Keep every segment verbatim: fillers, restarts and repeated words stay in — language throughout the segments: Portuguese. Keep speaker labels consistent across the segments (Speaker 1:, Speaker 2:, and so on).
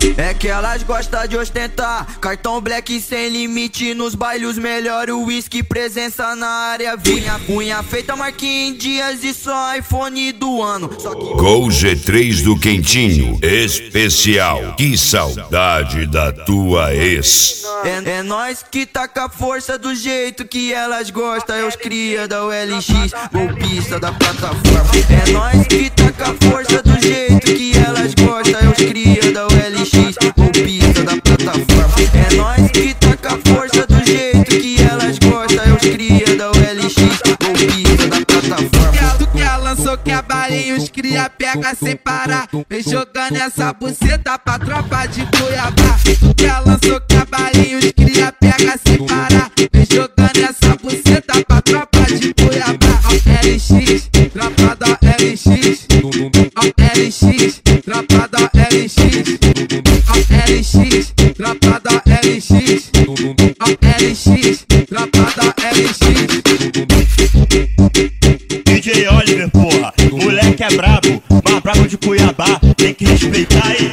Speaker 1: É que elas gostam de ostentar cartão black sem limite nos bailes, melhor o whisky, presença na área. Vinha, unha feita, marquinha em dias e só iPhone do ano. Só que...
Speaker 2: Gol G três do Quentinho, especial. Que saudade da tua ex.
Speaker 1: É, é nós que tá com a força do jeito que elas gostam. É os cria da U L X, golpista da plataforma. É nós que tá com a força do jeito que elas gostam. É os cria da U L X, golpista da plataforma. É nós que tá com a força do jeito que elas gostam. É os cria da U L X, golpista da plataforma.
Speaker 3: Tu que ela lançou que a balinha, os cria pega sem parar. Vem jogando essa buceta pra tropa de Cuiabá. Tu que ela lançou que a balinha, os cria pega sem parar. Vem jogando essa buceta pra tropa de Cuiabá. L X, tropa da L X. L X, tropa da L X. L X, tropa da L X. L X, tropa da L X.
Speaker 4: D J Oliver, porra, moleque é brabo, mas brabo de Cuiabá, tem que respeitar aí.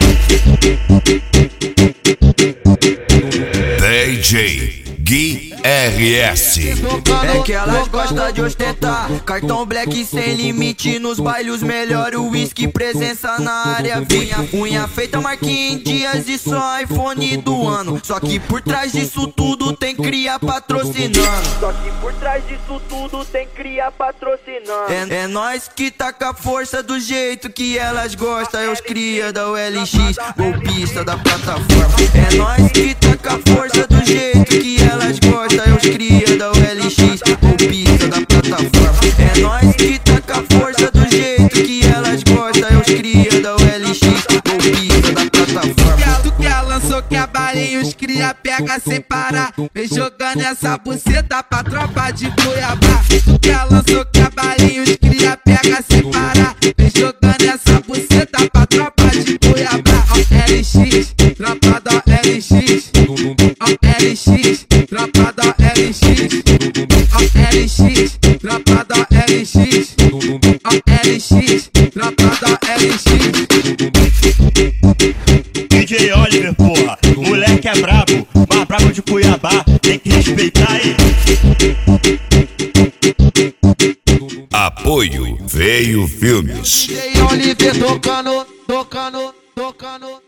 Speaker 2: D J Gui R S.
Speaker 1: É que elas gostam de ostentar cartão black sem limite nos bailes, melhor o whisky, presença na área. Vinha, unha feita, marquinha em dias e só iPhone do ano. Só que por trás disso tudo tem cria patrocinando. Só que por trás disso tudo tem cria patrocinando. É, é nós que tá com a força do jeito que elas gostam. É os cria da U L X, golpista da plataforma. É nós que tá com a força do jeito que elas gostam. É os cria da U L X, golpista da plataforma. É nós que tá com a força do jeito que elas gostam. É os cria da U L X, golpista da plataforma.
Speaker 3: Tu que ela lançou que a balinha, os cria pega sem parar. Vem jogando essa buceta pra tropa de Cuiabá. Tu que ela lançou que a balinha, os cria pega sem parar. Vem jogando essa buceta pra tropa de Cuiabá. L X, tropa da L X. L X, tropa da L X. L X, tropa da L X. L X, tropa da L X.
Speaker 4: D J Oliver, porra, moleque é brabo, mas brabo de Cuiabá, tem que respeitar aí.
Speaker 2: Apoio Veio Filmes.
Speaker 3: D J Oliver tocando, tocando, tocando.